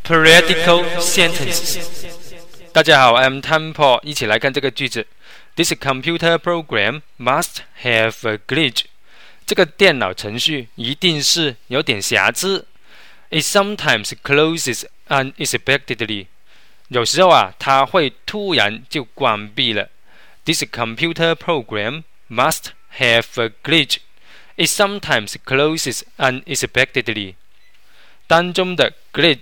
Periodical sentences。大家好 ，I'm Tom Paul， 一起来看这个句子。This computer program must have a glitch。这个电脑程序一定是有点瑕疵。It sometimes closes unexpectedly。有时候它会突然就关闭了。This computer program must have a glitch. It sometimes closes unexpectedly。当中的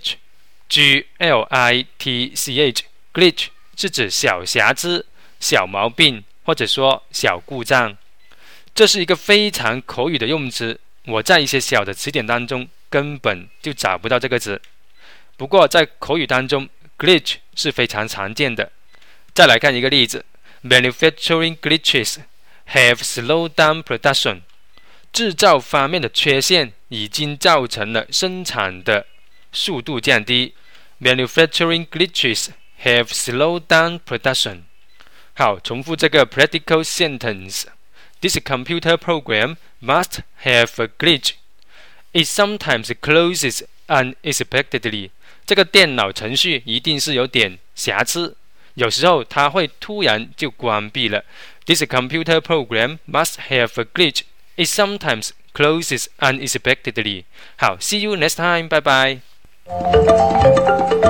glitch。Glitch 是指小瑕疵、小毛病或者说小故障，这是一个非常口语的用词，我在一些小的词典当中根本就找不到这个词。不过在口语当中 glitch 是非常常见的。再来看一个例子 Manufacturing glitches have slowed down production。 制造方面的缺陷已经造成了生产的速度降低。Manufacturing glitches have slowed down production。 好，重复这个 practical sentence。 This computer program must have a glitch. It sometimes closes unexpectedly。 这个电脑程序一定是有点瑕疵，有时候它会突然就关闭了。 This computer program must have a glitch. It sometimes closes unexpectedly。 好， see you next time， 拜拜。